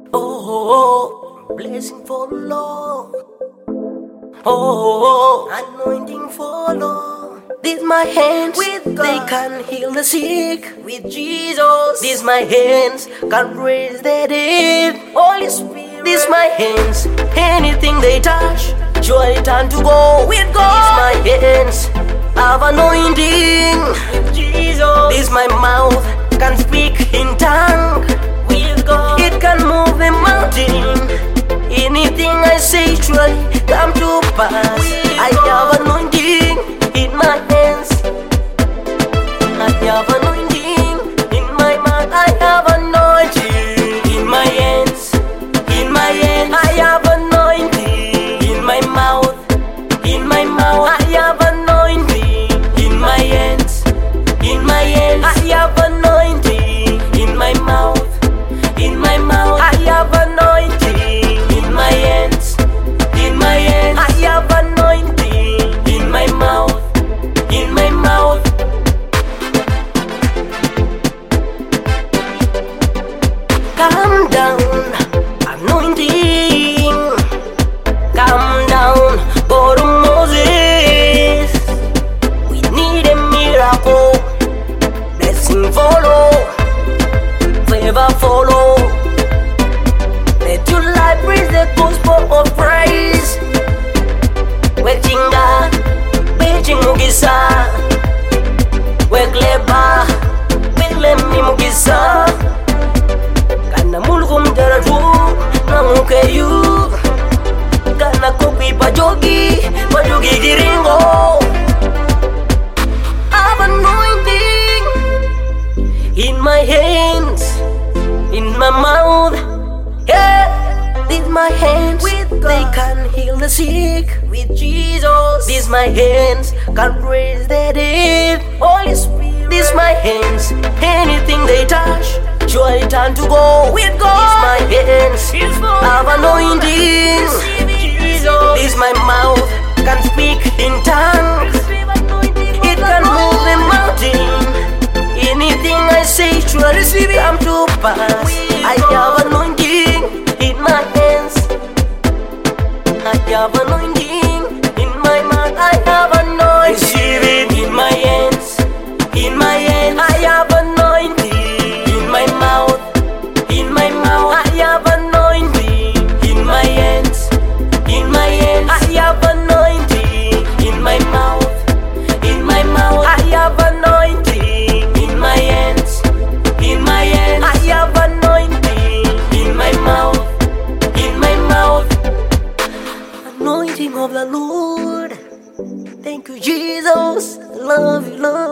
Oh, blessing follow. Oh, anointing follow. This my hands, with God. They can heal the sick. With Jesus, this my hands can raise the dead. Holy Spirit, this my hands. Anything they touch, surely turn to gold. With God, this my hands have anointing. With Jesus, this my mouth can speak in tongue. With God, it can move the mountain. Anything I say surely come to pass. I have anointing in my hands. I have anointing in my mouth. I have anointing in my hands. In my hands, I have anointing in my mouth. In my mouth, I have anointing in my hands. In my hands, I have anointing in my mouth. In my mouth, I have anointing in my hands. In my hands, I have anointing in my mouth. In my mouth. Calm down, anointing. Calm down, go to Moses. We need a miracle. Blessing follow, favor follow. Let your life praise the gospel of praise. Wechinga, Beijing Mugisa. Wekleba, Bilemi Mugisa. Kana mulgum daraju, namukeyu. Kana kopi pajogi giringo. I have anointing in my hands, in my mouth. Yeah, these my hands, with God. They can heal the sick. With Jesus, these my hands can raise the dead. Holy Spirit, these my hands. Anything they touch, surely turn to gold. With God, these my hands have anointing. This my mouth can speak in tongues. It can move the mountain. Anything I say surely come to pass. I have anointing in my hands. I have anointing in my mouth. I have anointing. Receive it in my hands. In my hands, I have anointing in my mouth. In my mouth, I have anointing in my hands. In my hands, I have anointing in my mouth. In my mouth, I have anointing in my hands. In my hands, I have anointing in my mouth. In my mouth, anointing of the Lord. Thank you, Jesus. Love you, Lord.